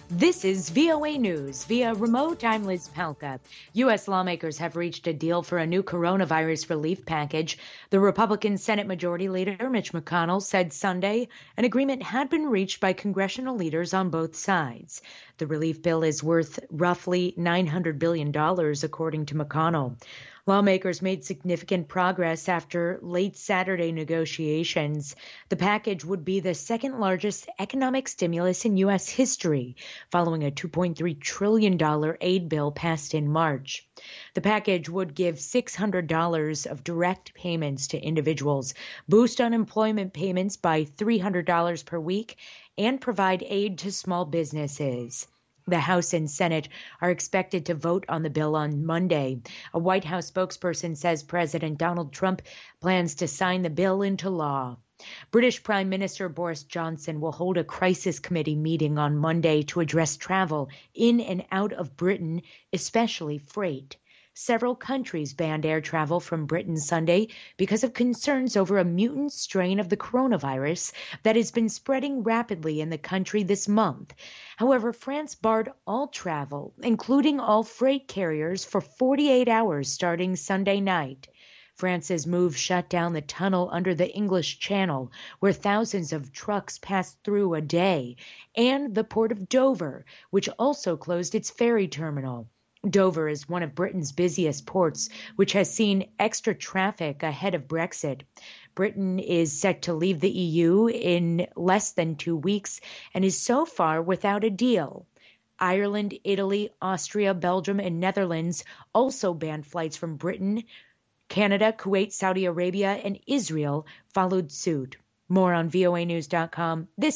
This is VOA News. Via remote, I'm Liz Palka. U.S. lawmakers have reached a deal for a new coronavirus relief package. The Republican Senate Majority Leader, Mitch McConnell, said Sunday an agreement had been reached by congressional leaders on both sides. The relief bill is worth roughly $900 billion, according to McConnell. Lawmakers made significant progress after late Saturday negotiations. The package would be the second largest economic stimulus in U.S. history, following a $2.3 trillion aid bill passed in March. The package would give $600 of direct payments to individuals, boost unemployment payments by $300 per week, and provide aid to small businesses. The House and Senate are expected to vote on the bill on Monday. A White House spokesperson says President Donald Trump plans to sign the bill into law. British Prime Minister Boris Johnson will hold a crisis committee meeting on Monday to address travel in and out of Britain, especially freight. Several countries banned air travel from Britain Sunday because of concerns over a mutant strain of the coronavirus that has been spreading rapidly in the country this month. However, France barred all travel, including all freight carriers, for 48 hours starting Sunday night. France's move shut down the tunnel under the English Channel, where thousands of trucks passed through a day, and the port of Dover, which also closed its ferry terminal. Dover is one of Britain's busiest ports, which has seen extra traffic ahead of Brexit. Britain is set to leave the EU in less than 2 weeks and is so far without a deal. Ireland, Italy, Austria, Belgium, and Netherlands also banned flights from Britain. Canada, Kuwait, Saudi Arabia, and Israel followed suit. More on voanews.com. This